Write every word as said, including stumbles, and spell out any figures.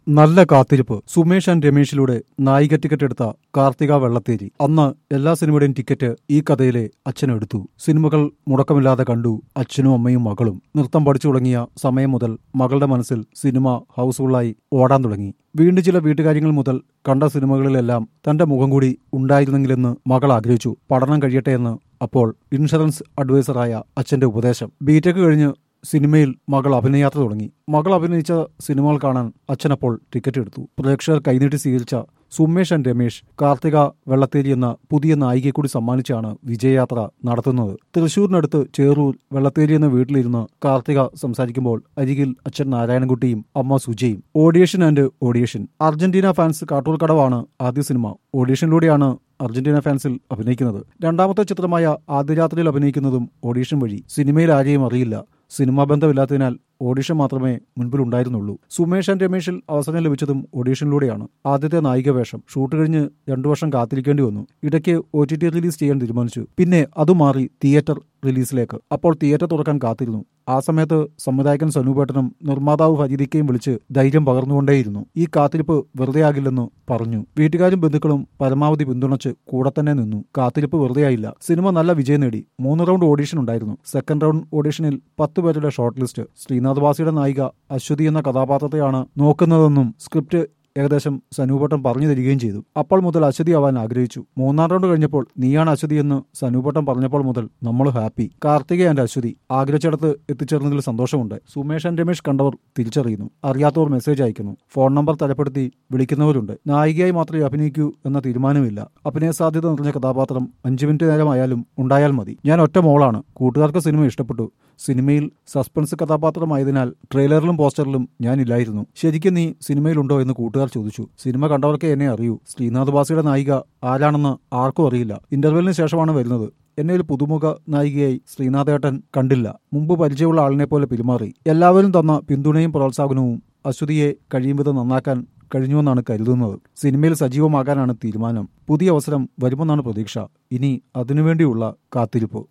നല്ല കാത്തിരിപ്പ്. സുമേഷ് ആൻഡ് രമേശിലൂടെ നായിക ടിക്കറ്റ് എടുത്ത കാർത്തിക വെള്ളത്തേരി. അന്ന് എല്ലാ സിനിമയുടെയും ടിക്കറ്റ് ഈ കഥയിലെ അച്ഛനെടുത്തു. സിനിമകൾ മുടക്കമില്ലാതെ കണ്ടു അച്ഛനും അമ്മയും മകളും. നൃത്തം പഠിച്ചു തുടങ്ങിയ സമയം മുതൽ മകളുടെ മനസ്സിൽ സിനിമ ഹൗസ്ഫുള്ളായി ഓടാൻ തുടങ്ങി. വീണ്ടും ചില വീട്ടുകാര്യങ്ങൾ മുതൽ കണ്ട സിനിമകളിലെല്ലാം തന്റെ മുഖം കൂടി ഉണ്ടായിരുന്നെങ്കിലെന്ന് മകൾ ആഗ്രഹിച്ചു. പഠനം കഴിയട്ടെ എന്ന് അപ്പോൾ ഇൻഷുറൻസ് അഡ്വൈസറായ അച്ഛന്റെ ഉപദേശം. ബിടെക് കഴിഞ്ഞ് സിനിമയിൽ മകൾ അഭിനയാത്ര തുടങ്ങി. മകൾ അഭിനയിച്ച സിനിമകൾ കാണാൻ അച്ഛനപ്പോൾ ടിക്കറ്റ് എടുത്തു. പ്രേക്ഷകർ കൈനീട്ടി സ്വീകരിച്ച സുമേഷ് ആൻഡ് രമേശ് കാർത്തിക വെള്ളത്തേരി എന്ന പുതിയ നായികയെ കൂടി സമ്മാനിച്ചാണ് വിജയയാത്ര നടത്തുന്നത്. തൃശൂരിനടുത്ത് ചേറൂർ വെള്ളത്തേരി എന്ന വീട്ടിലിരുന്ന് കാർത്തിക സംസാരിക്കുമ്പോൾ അരികിൽ അച്ഛൻ നാരായണൻകുട്ടിയും അമ്മ സുജയും. Audition and audition. Argentina fans കാട്ടൂർക്കടവാണ് ആദ്യ സിനിമ. ഓഡിയേഷനിലൂടെയാണ് അർജന്റീന ഫാൻസിൽ അഭിനയിക്കുന്നത്. രണ്ടാമത്തെ ചിത്രമായ ആദ്യരാത്രിയിൽ അഭിനയിക്കുന്നതും ഓഡീഷൻ വഴി. സിനിമയിൽ ആരെയും അറിയില്ല. സിനിമാ ബന്ധമില്ലാത്തതിനാൽ ഓഡിഷൻ മാത്രമേ മുൻപിലുണ്ടായിരുന്നുള്ളൂ. സുമേഷ് ആൻഡ് രമേശിൽ അവസരം ലഭിച്ചതും ഓഡിഷനിലൂടെയാണ്. ആദ്യത്തെ നായിക വേഷം. ഷൂട്ട് കഴിഞ്ഞ് രണ്ടു വർഷം കാത്തിരിക്കേണ്ടി വന്നു. ഇടയ്ക്ക് ഒ ടി ടി റിലീസ് ചെയ്യാൻ തീരുമാനിച്ചു. പിന്നെ അത് മാറി തിയേറ്റർ റിലീസിലേക്ക്. അപ്പോൾ തിയേറ്റർ തുറക്കാൻ കാത്തിരുന്നു. ആ സമയത്ത് സംവിധായകൻ സനൂപേട്ടനും നിർമ്മാതാവ് ഫരീദിക്കയും വിളിച്ച് ധൈര്യം പകർന്നുകൊണ്ടേയിരുന്നു. ഈ കാത്തിരിപ്പ് വെറുതെ ആകില്ലെന്ന് പറഞ്ഞു. വീട്ടുകാരും ബന്ധുക്കളും പരമാവധി പിന്തുണച്ച് കൂടെ തന്നെ നിന്നു. കാത്തിരിപ്പ് വെറുതെയായില്ല. സിനിമ നല്ല വിജയം നേടി. മൂന്ന് റൗണ്ട് ഓഡിഷൻ ഉണ്ടായിരുന്നു. സെക്കൻഡ് റൗണ്ട് ഓഡിഷനിൽ പത്ത് പേരുടെ ഷോർട്ട് ലിസ്റ്റ്. ശ്രീനാഥ് വാസിയുടെ നായിക അശ്വതി എന്ന കഥാപാത്രത്തെയാണ് നോക്കുന്നതെന്നും സ്ക്രിപ്റ്റ് ഏകദേശം സനൂപട്ടം പറഞ്ഞു തരികയും ചെയ്തു. അപ്പോൾ മുതൽ അശ്വതി ആവാൻ ആഗ്രഹിച്ചു. മൂന്നാം റൗണ്ട് കഴിഞ്ഞപ്പോൾ നീയാണ് അശ്വതി എന്ന് സനൂപട്ടം പറഞ്ഞപ്പോൾ മുതൽ നമ്മൾ ഹാപ്പി. കാർത്തിക ആൻഡ് അശ്വതി ആഗ്രഹിച്ചിടത്ത് എത്തിച്ചേർന്നതിൽ സന്തോഷമുണ്ട്. സുമേഷ് ആൻഡ് രമേശ് കണ്ടവർ തിരിച്ചറിയുന്നു. അറിയാത്തവർ മെസ്സേജ് അയക്കുന്നു. ഫോൺ നമ്പർ തരപ്പെടുത്തി വിളിക്കുന്നവരുണ്ട്. നായികയായി മാത്രമേ അഭിനയിക്കൂ എന്ന തീരുമാനമില്ല. അഭിനയ സാധ്യത നിറഞ്ഞ കഥാപാത്രം അഞ്ചു മിനിറ്റ് നേരമായാലും ഉണ്ടായാൽ മതി. ഞാൻ ഒറ്റ മോളാണ്. കൂട്ടുകാർക്ക് സിനിമ ഇഷ്ടപ്പെട്ടു. സിനിമയിൽ സസ്പെൻസ് കഥാപാത്രമായതിനാൽ ട്രെയിലറിലും പോസ്റ്ററിലും ഞാനില്ലായിരുന്നു. ശരിക്കും നീ സിനിമയിലുണ്ടോ എന്ന് കൂട്ടുകാർ ചോദിച്ചു. സിനിമ കണ്ടവർക്കേ എന്നെ അറിയൂ. ശ്രീനാഥ് വാസിയുടെ നായിക ആരാണെന്ന് ആർക്കും അറിയില്ല. ഇന്റർവെല്ലിന് ശേഷമാണ് വരുന്നത്. എന്നെ ഒരു പുതുമുഖ നായികയായി ശ്രീനാഥേട്ടൻ കണ്ടില്ല. മുമ്പ് പരിചയമുള്ള ആളിനെ പോലെ പെരുമാറി. എല്ലാവരും തന്ന പിന്തുണയും പ്രോത്സാഹനവും അശ്വതിയെ കഴിയും വിധം നന്നാക്കാൻ കഴിഞ്ഞുവെന്നാണ് കരുതുന്നത്. സിനിമയിൽ സജീവമാകാനാണ് തീരുമാനം. പുതിയ അവസരം വരുമെന്നാണ് പ്രതീക്ഷ. ഇനി അതിനുവേണ്ടിയുള്ള കാത്തിരിപ്പ്.